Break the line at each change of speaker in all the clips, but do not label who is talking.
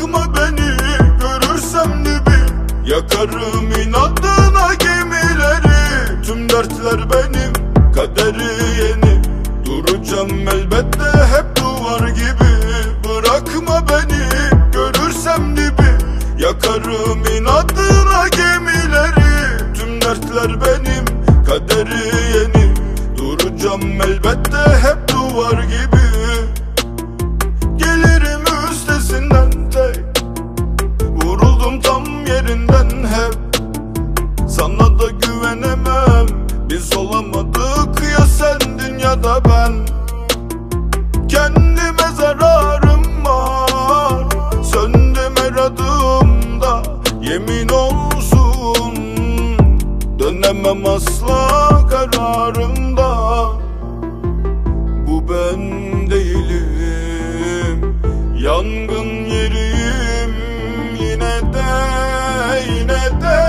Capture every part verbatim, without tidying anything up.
Bırakma beni, görürsem dibi yakarım inadına gemileri. Tüm dertler benim, kaderi yeni. Duracağım elbette hep duvar gibi. Bırakma beni, görürsem dibi yakarım inadına gemileri. Tüm dertler benim, kaderi yeni. Duracağım elbette hep duvar gibi. Gelirim üstesinden tek, vuruldum tam yerinden hep. Sana da güvenemem, biz olamadık ya sendin ya da ben. Kendime zararım var, söndüm her adımda. Yemin olsun dönemem asla kararımda. Bu ben değilim, yangın yeriyim. Yine de yine de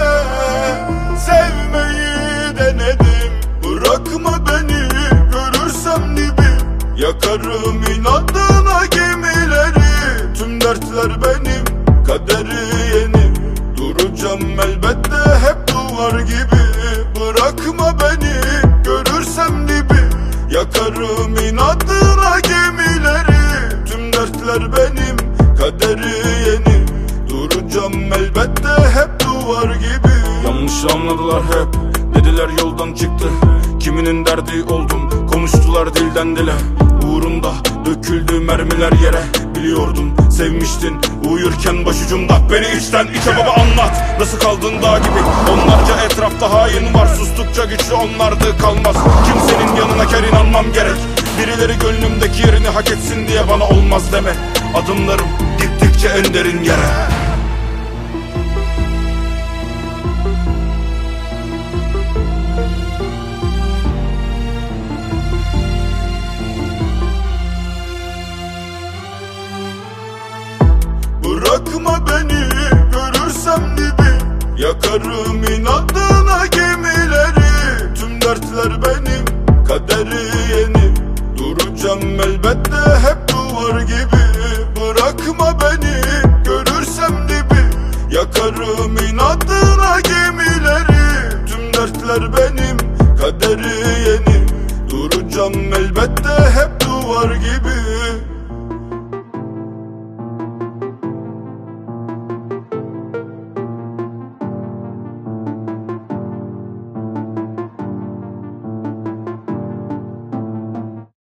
sevmeyi denedim. Bırakma beni, görürsem dibi yakarım inadına gemileri. Tüm dertler benim, kaderi yeni. Duracağım elbette hep duvar gibi. Bırakma beni, görürsem dibi yakarım inadına gemileri. Tüm dertler benim, kaderi yeni. Duracağım elbette hep duvar gibi.
Yanlış anladılar hep, dediler yoldan çıktı. Kiminin derdi oldum, konuştular dilden dile. Uğrunda döküldü mermiler yere. Biliyordun, sevmiştin uyurken başucumda. Beni içten içe baba anlat, nasıl kaldın dağ gibi. Onlarca etrafta hain var, sustukça güçlü onlardı kalmaz. Kimsenin yanına kar inanmam gerek. Birileri gönlümdeki yerini hak etsin diye bana olmaz deme. Adımlarım gittikçe en derin yere.
Bırakma beni, görürsem dibi yakarım inadına gemileri. Tüm dertler benim, kaderi yeni. Duracağım elbette hep duvar gibi. Bırakma beni, görürsem dibi yakarım inadına gemileri. Tüm dertler benim, kaderi yeni. Duracağım elbette hep duvar gibi.